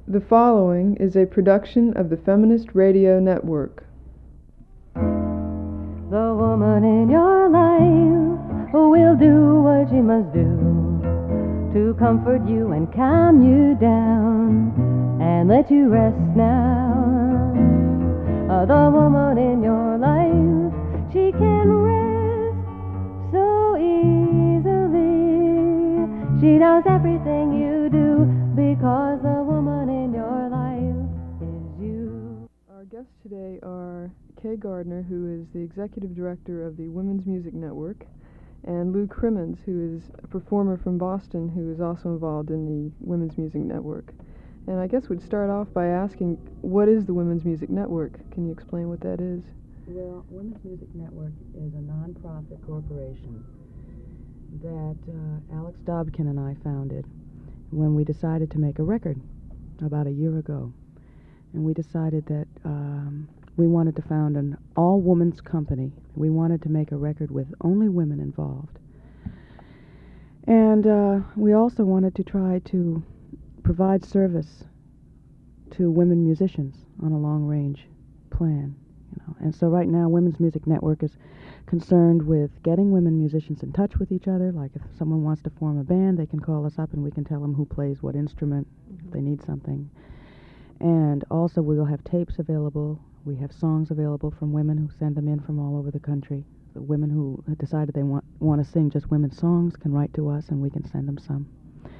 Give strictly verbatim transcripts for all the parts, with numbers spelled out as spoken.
The following is a production of the Feminist Radio Network. The woman in your life who will do what she must do to comfort you and calm you down and let you rest now. Uh, the woman in your life, she can rest so easily. She knows everything you do because the woman in your life is you. Our guests today are Kay Gardner, who is the executive director of the Women's Music Network, and Lou Crimmins, who is a performer from Boston who is also involved in the Women's Music Network. And I guess we'd start off by asking, what is the Women's Music Network? Can you explain what that is? Well, Women's Music Network is a non-profit corporation that uh, Alex Dobkin and I founded when we decided to make a record about a year ago. And we decided that um, we wanted to found an all-women's company. We wanted to make a record with only women involved. And uh, we also wanted to try to provide service to women musicians on a long-range plan. You know. And so right now, Women's Music Network is concerned with getting women musicians in touch with each other. Like if someone wants to form a band, they can call us up and we can tell them who plays what instrument, mm-hmm. if they need something. And also we'll have tapes available. We have songs available from women who send them in from all over the country. The women who have decided they want, want to sing just women's songs can write to us and we can send them some.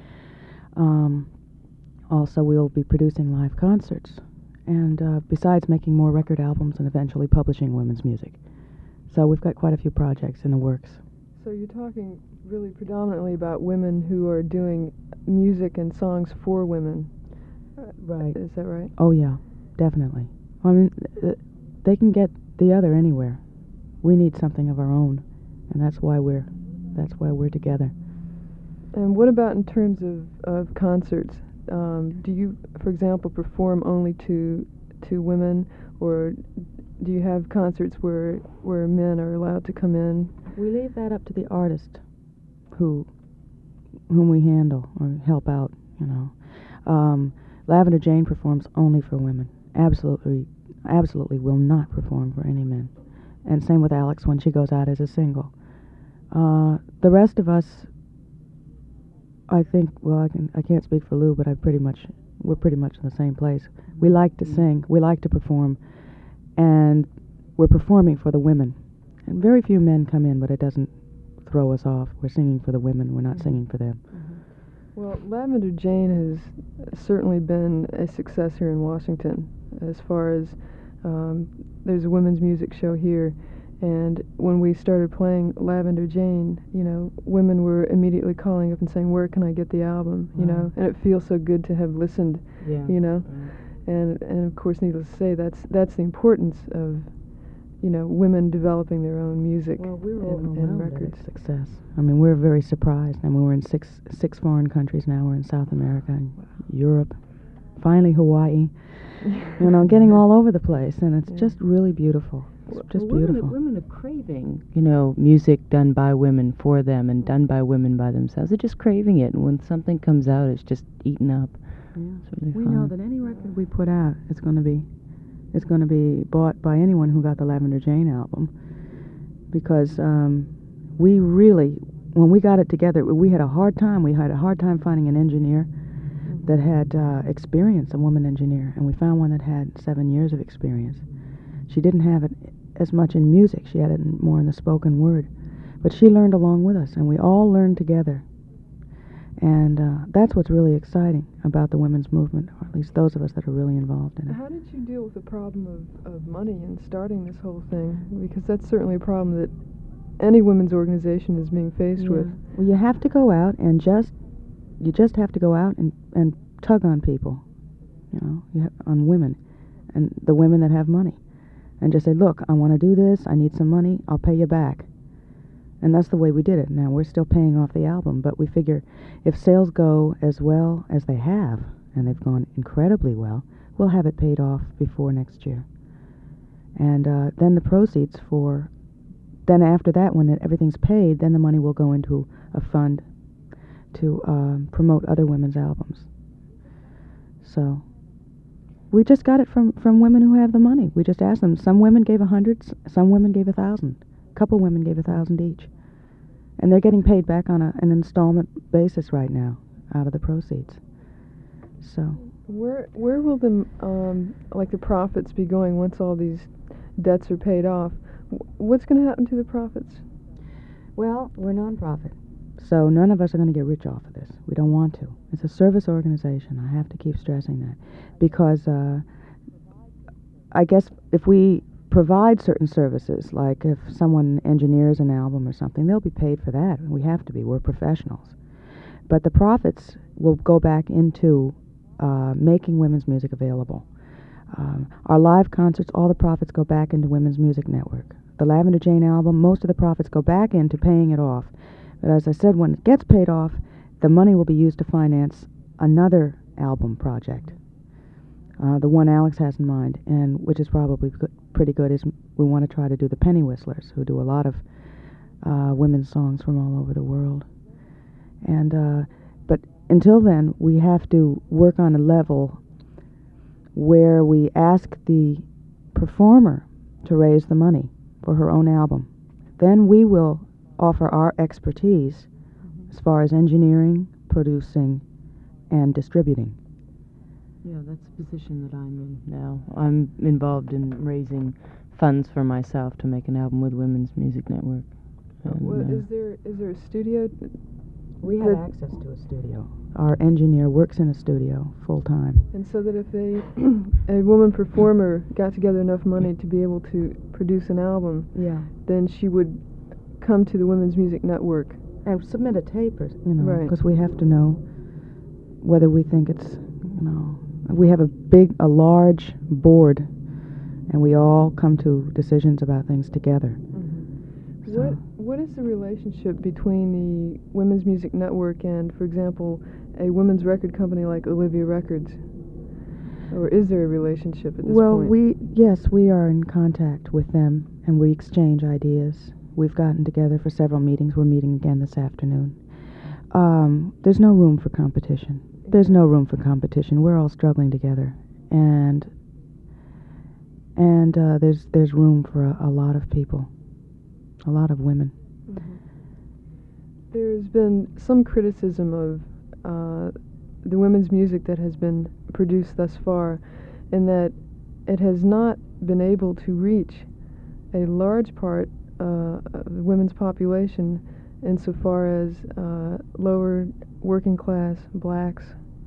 Um, also, we'll be producing live concerts. And uh, besides making more record albums and eventually publishing women's music. So we've got quite a few projects in the works. So you're talking really predominantly about women who are doing music and songs for women. Right. Is that right? Oh, yeah, definitely. I mean, th- they can get the other anywhere. We need something of our own, and that's why we're that's why we're together. And what about in terms of, of concerts? Um, do you, for example, perform only to to women, or do you have concerts where where men are allowed to come in? We leave that up to the artist who whom we handle or help out, you know. Um, Lavender Jane performs only for women. Absolutely, absolutely will not perform for any men. And same with Alex when she goes out as a single. Uh, the rest of us, I think, well, I can I can't speak for Lou, but I pretty much we're pretty much in the same place. We like to sing, we like to perform, and we're performing for the women. And very few men come in, but it doesn't throw us off. We're singing for the women. We're not mm-hmm. singing for them. Mm-hmm. Well, Lavender Jane has certainly been a success here in Washington as far as um, there's a women's music show here, and when we started playing Lavender Jane, you know, women were immediately calling up and saying, where can I get the album, you wow. know, and it feels so good to have listened, yeah. you know, right. and and of course, needless to say, that's that's the importance of, you know, women developing their own music well, we were and, and records. At its success. I mean, we're very surprised. I mean, we're in six six foreign countries now. We're in South America and wow. Europe, finally Hawaii. You know, getting all over the place, and it's yeah. just really beautiful. It's well, just well, beautiful. Women, women are craving, you know, music done by women for them and done by women by themselves. They're just craving it, and when something comes out, it's just eaten up. Yeah. It's really we fun. know that any record we put out is going to be, it's going to be bought by anyone who got the Lavender Jane album, because um, we really, when we got it together, we had a hard time. We had a hard time finding an engineer that had uh, experience, a woman engineer, and we found one that had seven years of experience. She didn't have it as much in music. She had it in, more in the spoken word. But she learned along with us, and we all learned together. And uh, that's what's really exciting about the women's movement, or at least those of us that are really involved in it. How did you deal with the problem of, of money in starting this whole thing? Because that's certainly a problem that any women's organization is being faced yeah. with. Well, you have to go out and just You just have to go out and, and tug on people, you know, you have, on women, and the women that have money, and just say, look, I want to do this, I need some money, I'll pay you back. And that's the way we did it. Now, we're still paying off the album, but we figure if sales go as well as they have, and they've gone incredibly well, we'll have it paid off before next year. And uh, then the proceeds for, then after that, when it, everything's paid, then the money will go into a fund to um, promote other women's albums. So We just got it from, from women who have the money. We just asked them. Some women gave a hundred, s- some women gave a thousand. A couple women gave a thousand each. And they're getting paid back on a, an installment basis right now out of the proceeds. So, Where where will the um, like the profits be going once all these debts are paid off? Wh- What's going to happen to the profits? well, we're nonprofit. So none of us are going to get rich off of this. We don't want to. It's a service organization. I have to keep stressing that. Because uh, I guess if we provide certain services, like if someone engineers an album or something, they'll be paid for that. We have to be. We're professionals. But the profits will go back into uh, making women's music available. Um, our live concerts, all the profits go back into Women's Music Network. The Lavender Jane album, most of the profits go back into paying it off. But as I said, when it gets paid off, the money will be used to finance another album project. Uh, the one Alex has in mind, and which is probably good, pretty good, is we want to try to do the Penny Whistlers, who do a lot of uh, women's songs from all over the world. And uh, but until then, we have to work on a level where we ask the performer to raise the money for her own album. Then we will offer our expertise Mm-hmm. as far as engineering, producing, and distributing. Yeah, that's the position that I'm in now. I'm involved in raising funds for myself to make an album with Women's Music Network. And, Well, uh, is there is there a studio? We have have access to a studio. Our engineer works in a studio full time. And so that if a a woman performer got together enough money to be able to produce an album, Yeah. then she would come to the Women's Music Network. And submit a tape, or, you know, Right. because we have to know whether we think it's, you know, we have a big, a large board, and we all come to decisions about things together. So- What what is the relationship between the Women's Music Network and, for example, a women's record company like Olivia Records? Or is there a relationship at this Well, point? we, yes, we are in contact with them, and we exchange ideas. We've gotten together for several meetings. We're meeting again this afternoon. Um, there's no room for competition. There's no room for competition. We're all struggling together, and and uh, there's there's room for a, a lot of people, a lot of women. There's been some criticism of uh, the women's music that has been produced thus far, in that it has not been able to reach a large part uh, of the women's population insofar as uh, lower working class blacks.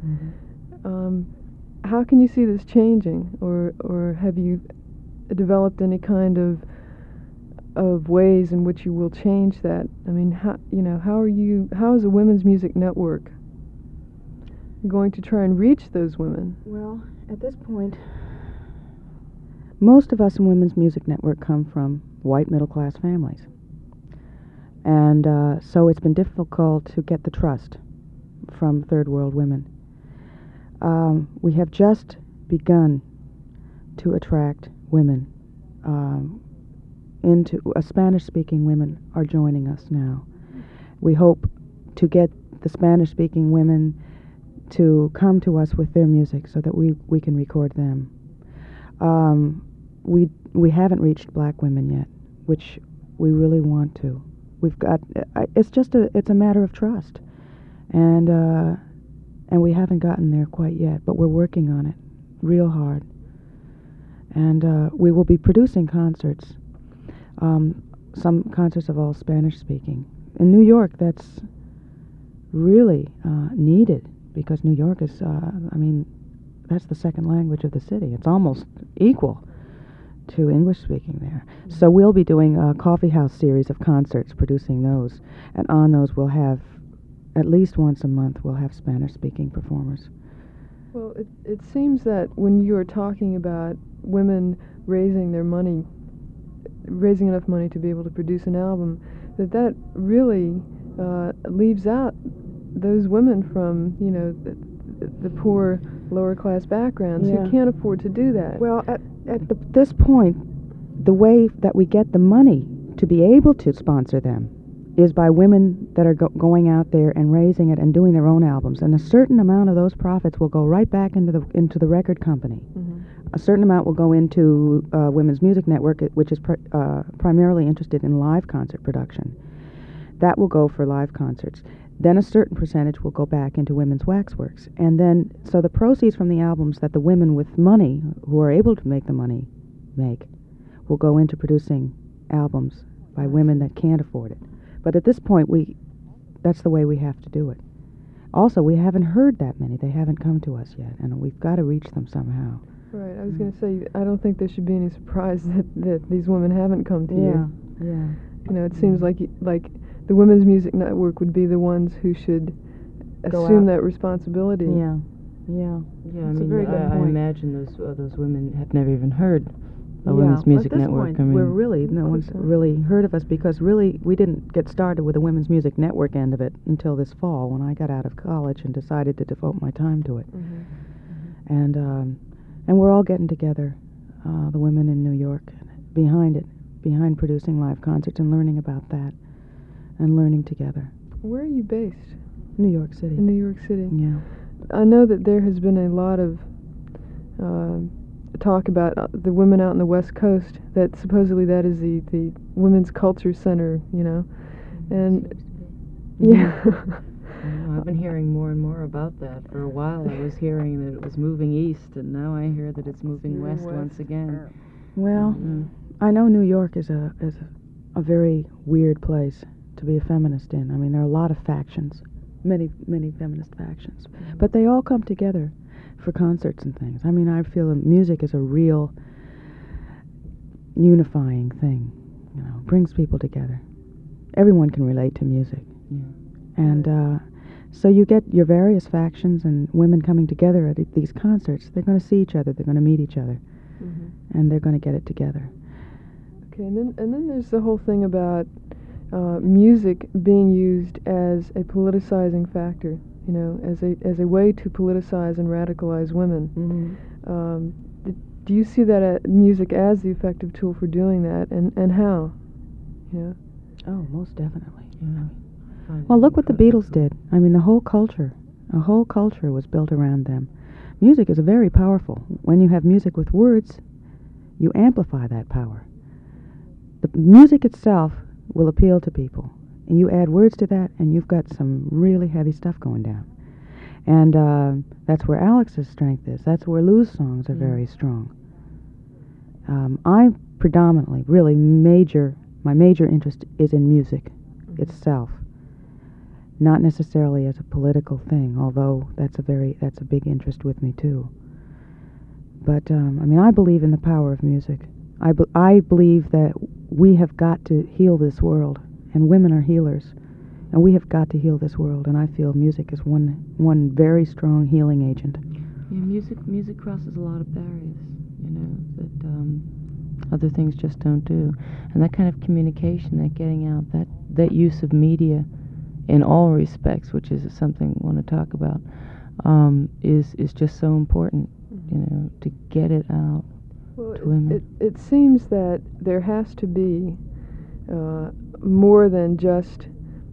Um, how can you see this changing, or or have you developed any kind of of ways in which you will change that? I mean, how you know how are you? How is a Women's Music Network going to try and reach those women? Well, at this point, most of us in Women's Music Network come from white middle-class families. And uh, so it's been difficult to get the trust from third world women. Um, we have just begun to attract women um, into, uh, Spanish-speaking women are joining us now. We hope to get the Spanish-speaking women to come to us with their music so that we, we can record them. Um, we we haven't reached black women yet, which we really want to. We've got. Uh, it's just a. It's a matter of trust, and uh, and we haven't gotten there quite yet. But we're working on it, real hard. And uh, we will be producing concerts. Um, some concerts of all Spanish speaking in New York. That's really uh, needed. Because New York is, uh, I mean, that's the second language of the city. It's almost equal to English speaking there. Mm-hmm. So we'll be doing a coffee house series of concerts, producing those. And on those we'll have, at least once a month, we'll have Spanish speaking performers. Well, it, it seems that when you are talking about women raising their money, raising enough money to be able to produce an album, that that really uh, leaves out those women from, you know, the, the poor lower class backgrounds Yeah. who can't afford to do that. Well, at, at the, this point, the way that we get the money to be able to sponsor them is by women that are go- going out there and raising it and doing their own albums, and a certain amount of those profits will go right back into the into the record company. Mm-hmm. a certain amount will go into uh, Women's Music Network, which is pr- uh, primarily interested in live concert production. That will go for live concerts. Then a certain percentage will go back into Women's Waxworks. And then, so the proceeds from the albums that the women with money, who are able to make the money, make, will go into producing albums by women that can't afford it. But at this point, we that's the way we have to do it. Also, we haven't heard that many. They haven't come to us yet, and we've got to reach them somehow. Right. I was going to say, I don't think there should be any surprise that, that these women haven't come to Yeah, you. yeah. You know, it seems like y- like the Women's Music Network would be the ones who should Go assume out. that responsibility. Yeah, yeah. Yeah, I That's a mean, very good I, I point. imagine those uh, those women have never even heard a Yeah, Women's well, Music at this Network. point, I mean, we're really no Of one's course not. really heard of us because really we didn't get started with the Women's Music Network end of it until this fall when I got out of college and decided to devote my time to it. Mhm. And um, and we're all getting together, uh, the women in New York, behind it, behind producing live concerts and learning about that, and learning together. Where are you based? New York City. In New York City. Yeah. I know that there has been a lot of uh, talk about uh, the women out on the West Coast, that supposedly that is the, the women's culture center, you know. And, yeah. I know, I've been hearing more and more about that. For a while I was hearing that it was moving east, and now I hear that it's moving Moving west, west. once again. Well, Mm. I know New York is a is a, a very weird place to be a feminist in. I mean, there are a lot of factions, many many feminist factions, but they all come together for concerts and things. I mean, I feel that music is a real unifying thing. You know, brings people together. Everyone can relate to music, Yeah. and uh, so you get your various factions and women coming together at these concerts. They're going to see each other. They're going to meet each other, Mhm. and they're going to get it together. Okay, and then and then there's the whole thing about uh, music being used as a politicizing factor. You know, as a as a way to politicize and radicalize women. Mm-hmm. Um, d- do you see that uh, music as the effective tool for doing that, and and how? You know. Oh, most definitely. Yeah. Fine. Well, look what the Because- Beatles did. I mean, the whole culture, a whole culture was built around them. Music is very powerful. When you have music with words, you amplify that power. The music itself will appeal to people, and you add words to that, and you've got some really heavy stuff going down. And uh, that's where Alex's strength is. That's where Lou's songs are Mm. very strong. Um, I predominantly, really major, my major interest is in music itself, not necessarily as a political thing, although that's a very that's a big interest with me too. But um, I mean, I believe in the power of music. I, be- I believe that we have got to heal this world, and women are healers, and we have got to heal this world. And I feel music is one one very strong healing agent. Yeah, music music crosses a lot of barriers, you know, that um, other things just don't do. And that kind of communication, that getting out, that, that use of media in all respects, which is something I want to talk about, um, is, is just so important, you know, to get it out Well, to it, women. it, it seems that there has to be uh, more than just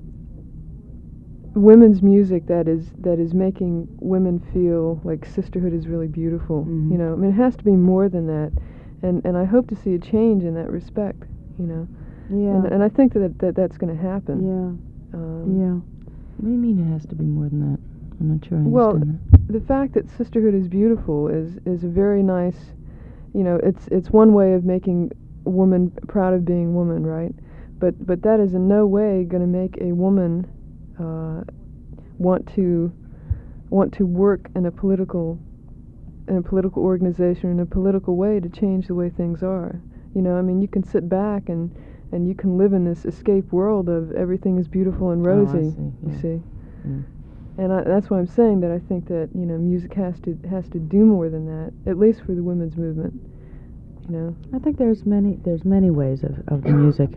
women's music that is that is making women feel like sisterhood is really beautiful. Mhm. You know, I mean, it has to be more than that, and and I hope to see a change in that respect. You know, Yeah. and, and I think that, that that's going to happen. yeah. Um, Yeah. What do you mean it has to be more than that? I'm not sure I Well, understand the fact that sisterhood is beautiful is is a very nice, you know, it's it's one way of making a woman proud of being woman, right? But but that is in no way going to make a woman uh, want to want to work in a political in a political organization in a political way to change the way things are. You know, I mean, you can sit back and and you can live in this escape world of everything is beautiful and Oh, I rosy. see, You yeah. see. Mm. And I, that's why I'm saying that I think that, you know, music has to has to do more than that, at least for the women's movement. You know. I think there's many there's many ways of, of the music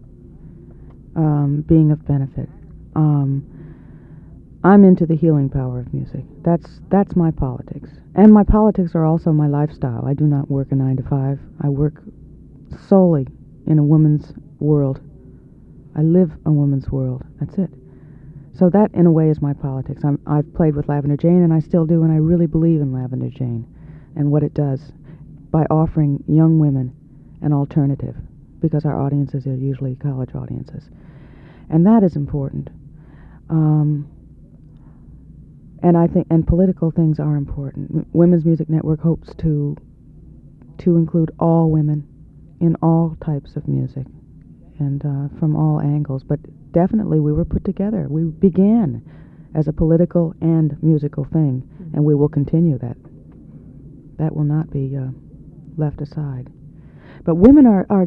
um, being of benefit. Um, I'm into the healing power of music. That's that's my politics, and my politics are also my lifestyle. I do not work a nine to five. I work solely in a woman's world. I live a woman's world. That's it. So that, in a way, is my politics. I'm, I've played with Lavender Jane, and I still do, and I really believe in Lavender Jane and what it does. by offering young women an alternative, because our audiences are usually college audiences. And that is important. Um, and I think, and political things are important. M- Women's Music Network hopes to to include all women in all types of music and uh, from all angles. But definitely we were put together. We began as a political and musical thing, mm-hmm. and we will continue that. That will not be uh, left aside. But women are, are,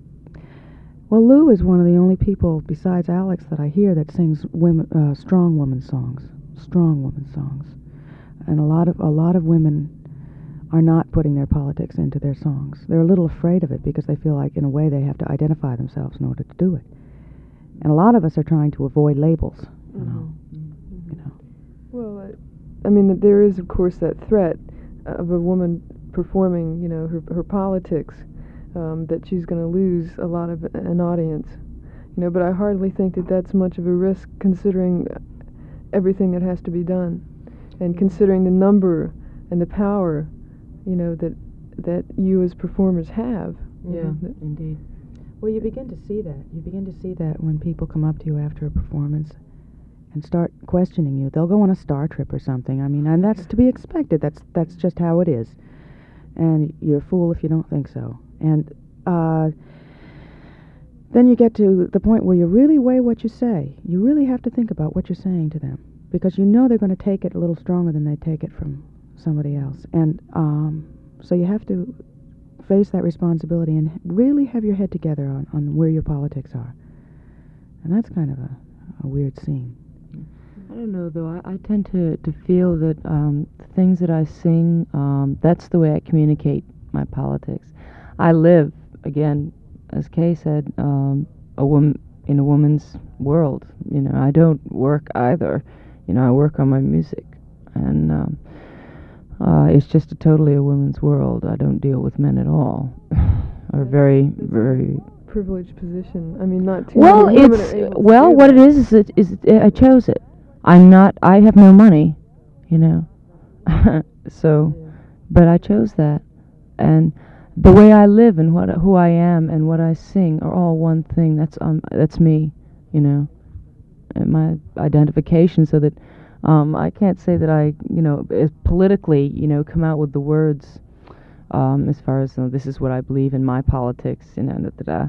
well, Lou is one of the only people besides Alex that I hear that sings women, uh, strong woman songs, strong woman songs. And a lot of a lot of women are not putting their politics into their songs. They're a little afraid of it because they feel like, in a way, they have to identify themselves in order to do it. And a lot of us are trying to avoid labels, you mm-hmm. know. Mm-hmm. You know. Well, I, I mean, there is, of course, that threat of a woman performing, you know, her her politics, um, that she's going to lose a lot of an audience, you know. But I hardly think that that's much of a risk, considering everything that has to be done, and considering the number and the power, you know, that that you as performers have. Yeah, know, indeed. Well, you begin to see that. You begin to see that when people come up to you after a performance and start questioning you. They'll go on a star trip or something. I mean, and that's to be expected. That's that's just how it is. And you're a fool if you don't think so. And uh, then you get to the point where you really weigh what you say. You really have to think about what you're saying to them, because you know they're going to take it a little stronger than they take it from somebody else. And um, so you have to face that responsibility and really have your head together on, on where your politics are. And that's kind of a, a weird scene. I don't know, though. I, I tend to, to feel that um, the things that I sing, um, that's the way I communicate my politics. I live, again, as Kay said, um, a woman in a woman's world. You know, I don't work either. You know, I work on my music. And um, uh, it's just a totally a woman's world. I don't deal with men at all. Or very, very... privileged position. I mean, not too well, many women it's are able to well. do What that. it is is it is it, I chose it. I'm not. I have no money, you know. so, Yeah. but I chose that, and the way I live and what who I am and what I sing are all one thing. That's um that's me, you know, and my identification. So that um I can't say that I you know as politically you know come out with the words. Um, as far as uh, this is what I believe in my politics, you know, da, da, da.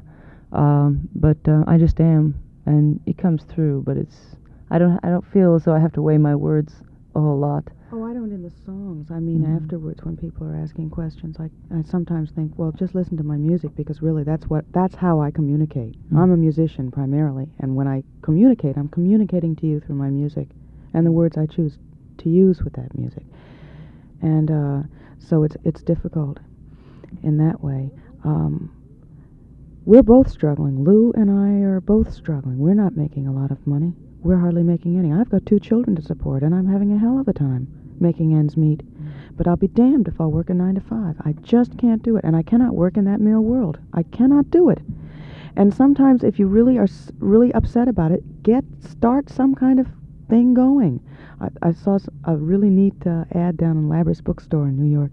Um, but uh, I just am, and it comes through. But it's I don't I don't feel as though I have to weigh my words a whole lot. Oh, I don't in the songs. I mean, Mm. afterwards when people are asking questions, I I sometimes think, well, just listen to my music, because really that's what that's how I communicate. Mm. I'm a musician primarily, and when I communicate, I'm communicating to you through my music and the words I choose to use with that music. And uh, so it's it's difficult in that way. Um, we're both struggling. Lou and I are both struggling. We're not making a lot of money. We're hardly making any. I've got two children to support, and I'm having a hell of a time making ends meet. Mm. But I'll be damned if I'll work a nine to five. I just can't do it, and I cannot work in that male world. I cannot do it. And sometimes, if you really are s- really upset about it, get start some kind of thing going. I, I saw s- a really neat uh, ad down in Labrys Bookstore in New York.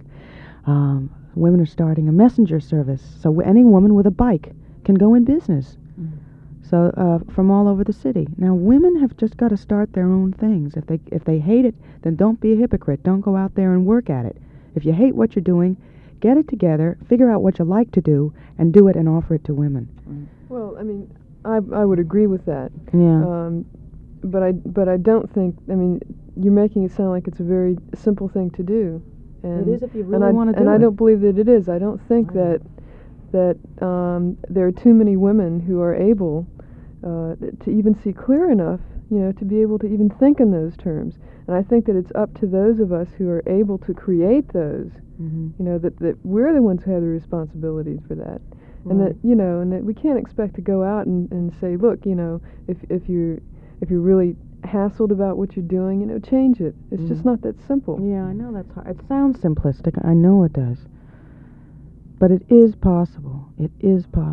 Um, women are starting a messenger service, so w- any woman with a bike can go in business. Mm. So uh, from all over the city. Now, women have just got to start their own things. If they if they hate it, then don't be a hypocrite. Don't go out there and work at it. If you hate what you're doing, get it together, figure out what you like to do, and do it and offer it to women. Mm. Well, I mean, I I would agree with that. Yeah. Um, but I but I don't think. I mean, you're making it sound like it's a very simple thing to do. And It is if you and really I, want to do and it. I don't believe that it is. I don't think I that that um, there are too many women who are able uh, to even see clear enough, you know, to be able to even think in those terms. And I think that it's up to those of us who are able to create those, Mm-hmm. you know, that, that we're the ones who have the responsibilities for that. And Right. that, you know, and that we can't expect to go out and, and say, look, you know, if if you're if you're really hassled about what you're doing, you know, change it. It's just Mhm. not that simple. Yeah, I know that's hard. It sounds simplistic. I know it does. But it is possible. It is possible.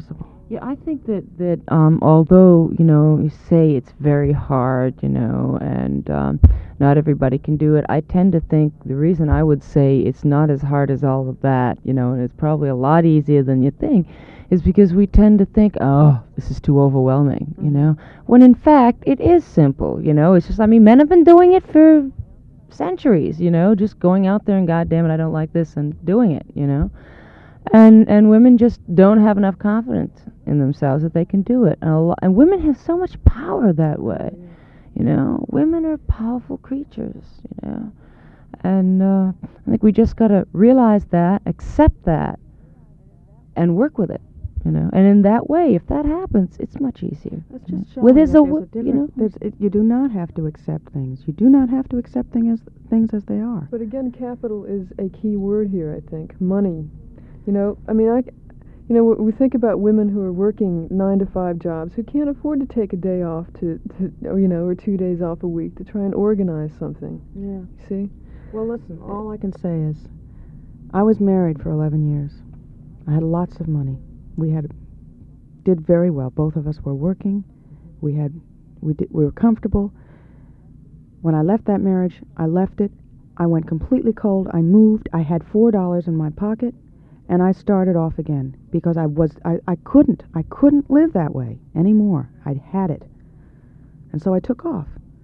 Yeah, I think that that um, although you know you say it's very hard, you know, and um, not everybody can do it, I tend to think the reason I would say it's not as hard as all of that, you know, and it's probably a lot easier than you think, is because we tend to think, oh, this is too overwhelming, you know, when in fact it is simple, you know. It's just, I mean, men have been doing it for centuries, you know, just going out there and God damn it, I don't like this, and doing it, you know. And and women just don't have enough confidence in themselves that they can do it. And, a lo- and women have so much power that way. You know, women are powerful creatures, you know. And uh, I think we just got to realize that, accept that, and work with it, you know. And in that way, if that happens, it's much easier. That's you know. just showing With that his, a there's w- a you know. different. There's, it, you do not have to accept things. You do not have to accept things as, things as they are. But again, capital is a key word here, I think. Money. You know, I mean, I, you know, we think about women who are working nine to five jobs who can't afford to take a day off to, to or, you know, or two days off a week to try and organize something. Yeah. See? Well, listen, all I can say is I was married for eleven years. I had lots of money. We had did very well. Both of us were working. We had we did, we were comfortable. When I left that marriage, I left it. I went completely cold. I moved. I had four dollars in my pocket. And I started off again because I was I, I couldn't I couldn't live that way anymore. I'd had it. And so I took off.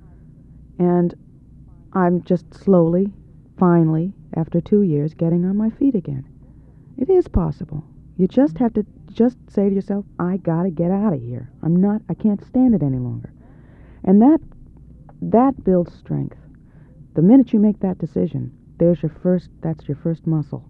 And I'm just slowly, finally, after two years, getting on my feet again. It is possible. You just have to just say to yourself, I gotta get out of here. I'm not I can't stand it any longer. And that that builds strength. The minute you make that decision, there's your first that's your first muscle.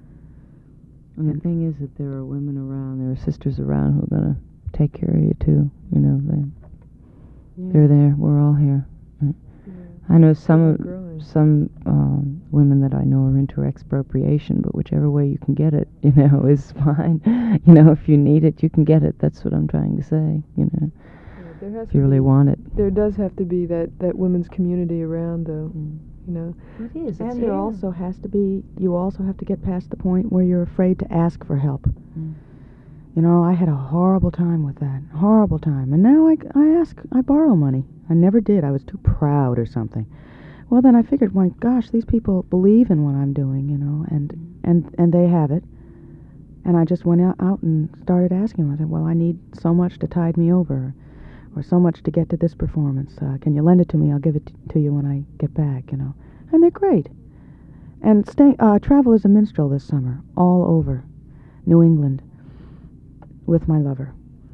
And the thing is that there are women around, there are sisters around who are going to take care of you too. You know, they, Yeah. they're there. We're all here. Right? Yeah. I know It's some slowly growing. some um, women that I know are into expropriation, but whichever way you can get it, you know, is fine. You know, if you need it, you can get it. That's what I'm trying to say. You know, Yeah, there has if to you really be, want it. There does have to be that, that women's community around, though. You know. It is. And there also has to be, you also have to get past the point where you're afraid to ask for help. Mm. You know, I had a horrible time with that. Horrible time. And now I, I ask, I borrow money. I never did. I was too proud or something. Well, then I figured, my gosh, these people believe in what I'm doing, you know, and, and, and they have it. And I just went out, out and started asking them. I said, well, I need so much to tide me over, or so much to get to this performance. Uh, can you lend it to me? I'll give it t- to you when I get back, you know. And they're great. And stay, uh, travel as a minstrel this summer, all over New England, with my lover.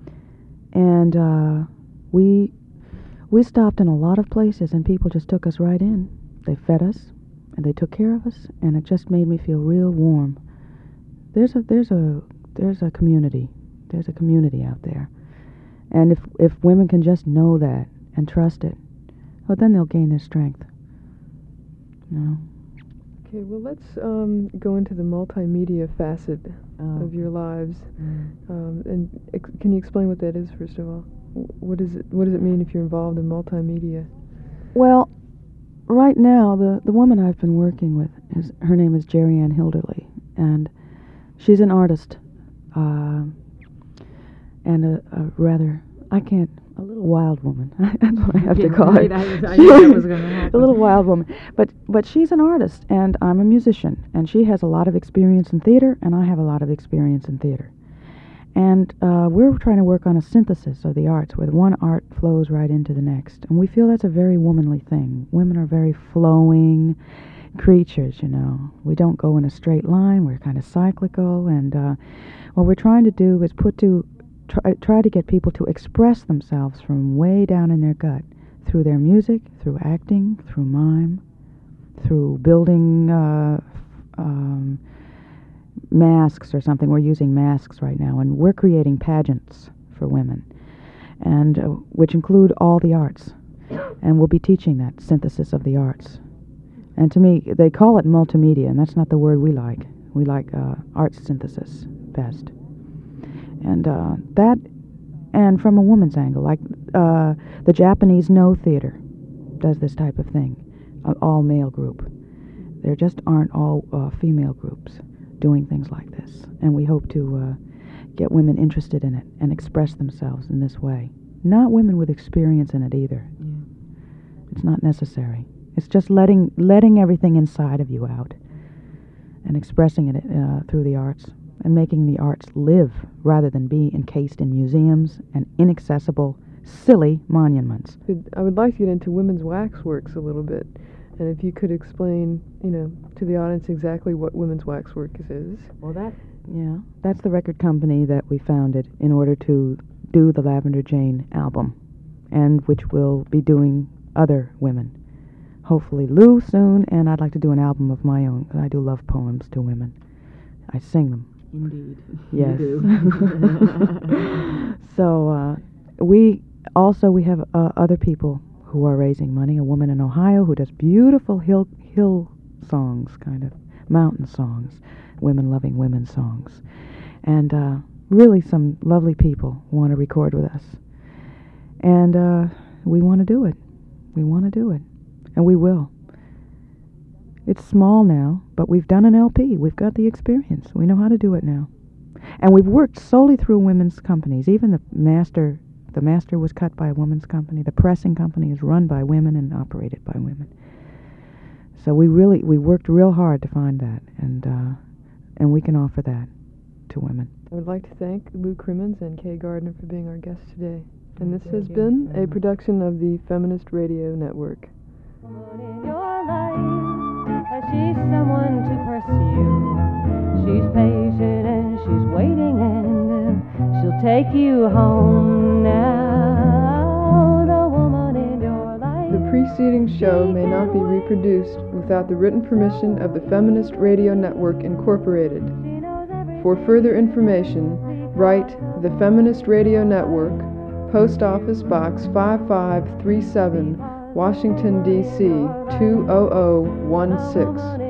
And uh, we we stopped in a lot of places, and people just took us right in. They fed us, and they took care of us, and it just made me feel real warm. There's a there's a there's a community. There's a community out there. And if if women can just know that and trust it, well, then they'll gain their strength. You know? Okay, well, let's um, go into the multimedia facet Oh. of your lives. Mm. Um, and ex- can you explain what that is, first of all? Wh- What is it? What does it mean if you're involved in multimedia? Well, right now, the, the woman I've been working with, is her name is Jerry Ann Hilderly, and she's an artist, uh, and a, a rather, I can't, a little wild woman. That's what I have to Yeah, call right, her. I was- I knew that was gonna happen. A little wild woman. But, but she's an artist, and I'm a musician, and she has a lot of experience in theater, and I have a lot of experience in theater. And uh, we're trying to work on a synthesis of the arts, where one art flows right into the next. And we feel that's a very womanly thing. Women are very flowing creatures, you know. We don't go in a straight line. We're kind of cyclical. And uh, what we're trying to do is put to try, try to get people to express themselves from way down in their gut, through their music, through acting, through mime, through building uh, um, masks or something. We're using masks right now, and we're creating pageants for women, and uh, which include all the arts, and we'll be teaching that synthesis of the arts. And to me, they call it multimedia, and that's not the word we like. We like uh, arts synthesis best. And uh, that, and from a woman's angle, like uh, the Japanese No Theater does this type of thing, an all-male group. There just aren't all uh, female groups doing things like this, and we hope to uh, get women interested in it and express themselves in this way. Not women with experience in it either. Yeah. It's not necessary. It's just letting letting everything inside of you out and expressing it uh, through the arts and making the arts live rather than be encased in museums and inaccessible, silly monuments. I would like to get into women's waxworks a little bit, and if you could explain, you know, to the audience exactly what women's waxworks is. Well, that yeah, that's the record company that we founded in order to do the Lavender Jane album, and which will be doing other women. Hopefully Lou soon, and I'd like to do an album of my own. I do love poems to women. I sing them. Indeed. Yes. You do. So uh, we also we have uh, other people who are raising money. A woman in Ohio who does beautiful hill hill songs, kind of mountain songs, women loving women songs, and uh, really some lovely people want to record with us, and uh, we want to do it. We want to do it, and we will. It's small now, but we've done an L P. We've got the experience. We know how to do it now. And we've worked solely through women's companies. Even the master, the master was cut by a women's company. The pressing company is run by women and operated by women. So we really, we worked real hard to find that, and uh, and we can offer that to women. I would like to thank Lou Crimmins and Kay Gardner for being our guests today. And this Thank has you been very a much. production of the Feminist Radio Network. In your life, she's someone to pursue. She's patient and she's waiting, and uh, she'll take you home now. The woman in your life. The preceding show may not be reproduced without the written permission of the Feminist Radio Network, Incorporated. For further information, write the Feminist Radio Network, Post Office Box five five three seven, Washington, D C two zero zero one six.